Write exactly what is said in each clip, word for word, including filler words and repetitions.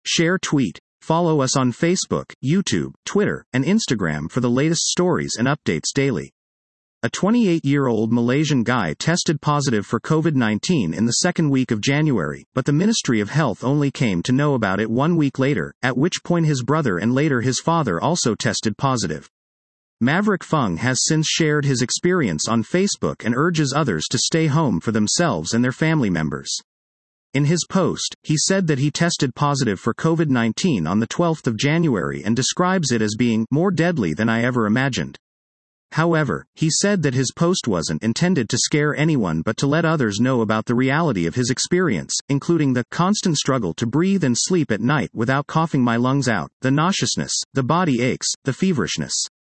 Share tweet. Follow us on Facebook, YouTube, Twitter, and Instagram for the latest stories and updates daily. A twenty-eight-year-old Malaysian guy tested positive for COVID nineteen in the second week of January, but the Ministry of Health only came to know about it one week later, at which point his brother and later his father also tested positive. Maverick Fung has since shared his experience on Facebook and urges others to stay home for themselves and their family members. In his post, he said that he tested positive for COVID nineteen on the twelfth of January and describes it as being more deadly than I ever imagined. However, he said that his post wasn't intended to scare anyone but to let others know about the reality of his experience, including the constant struggle to breathe and sleep at night without coughing my lungs out, the nauseousness, the body aches, the feverishness.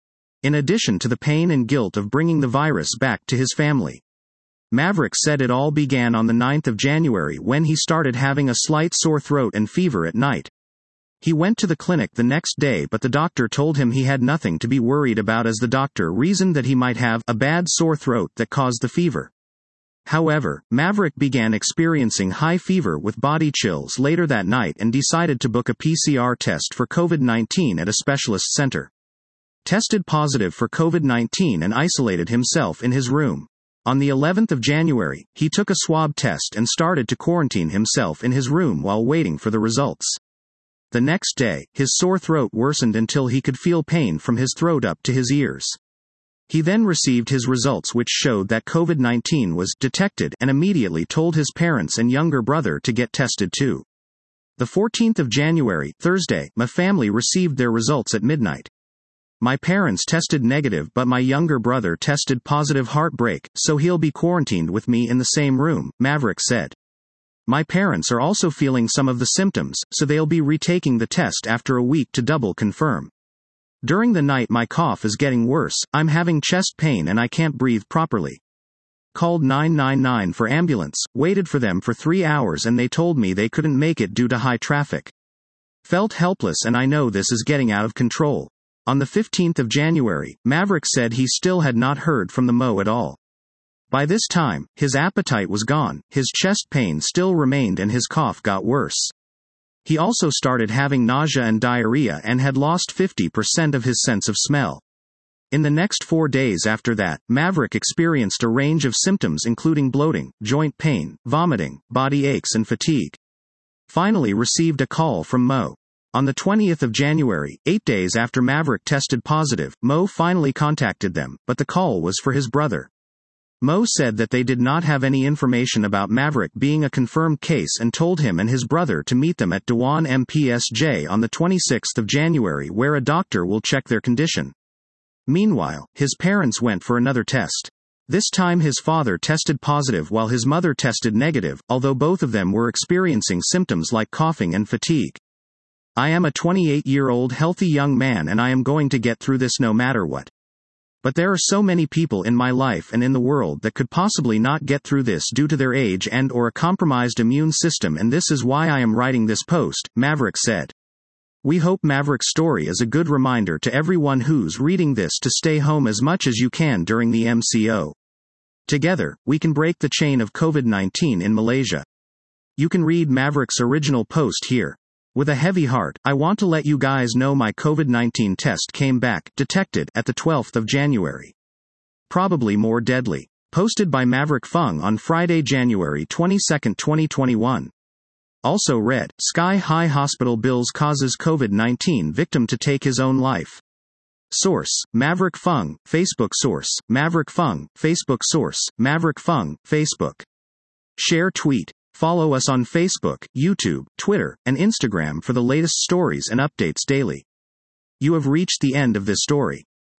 In addition to the pain and guilt of bringing the virus back to his family. Maverick said it all began on the ninth of January when he started having a slight sore throat and fever at night. He went to the clinic the next day, but the doctor told him he had nothing to be worried about, as the doctor reasoned that he might have a bad sore throat that caused the fever. However, Maverick began experiencing high fever with body chills later that night and decided to book a P C R test for COVID nineteen at a specialist center. Tested positive for COVID nineteen and isolated himself in his room. On the eleventh of January, he took a swab test and started to quarantine himself in his room while waiting for the results. The next day, his sore throat worsened until he could feel pain from his throat up to his ears. He then received his results, which showed that COVID nineteen was detected, and immediately told his parents and younger brother to get tested too. The fourteenth of January, Thursday, my family received their results at midnight. My parents tested negative, but my younger brother tested positive. Heartbreak, so he'll be quarantined with me in the same room, Maverick said. My parents are also feeling some of the symptoms, so they'll be retaking the test after a week to double confirm. During the night my cough is getting worse, I'm having chest pain and I can't breathe properly. Called nine nine nine for ambulance, waited for them for three hours and they told me they couldn't make it due to high traffic. Felt helpless and I know this is getting out of control. On the fifteenth of January, Maverick said he still had not heard from the M O at all. By this time, his appetite was gone, his chest pain still remained and his cough got worse. He also started having nausea and diarrhea and had lost fifty percent of his sense of smell. In the next four days after that, Maverick experienced a range of symptoms including bloating, joint pain, vomiting, body aches and fatigue. Finally received a call from M O. On the twentieth of January, eight days after Maverick tested positive, M O finally contacted them, but the call was for his brother. M O said that they did not have any information about Maverick being a confirmed case and told him and his brother to meet them at Dewan M P S J on the twenty-sixth of January, where a doctor will check their condition. Meanwhile, his parents went for another test. This time his father tested positive while his mother tested negative, although both of them were experiencing symptoms like coughing and fatigue. I am a twenty-eight-year-old healthy young man and I am going to get through this no matter what. But there are so many people in my life and in the world that could possibly not get through this due to their age and or a compromised immune system, and this is why I am writing this post, Maverick said. We hope Maverick's story is a good reminder to everyone who's reading this to stay home as much as you can during the M C O. Together, we can break the chain of COVID nineteen in Malaysia. You can read Maverick's original post here. With a heavy heart, I want to let you guys know my COVID nineteen test came back, detected, at the twelfth of January. Probably more deadly. Posted by Maverick Fung on Friday, January twenty-second, twenty twenty-one. Also read, Sky High Hospital bills causes COVID nineteen victim to take his own life. Source, Maverick Fung, Facebook. Source, Maverick Fung, Facebook. Source, Maverick Fung, Facebook. Share tweet. Follow us on Facebook, YouTube, Twitter, and Instagram for the latest stories and updates daily. You have reached the end of this story.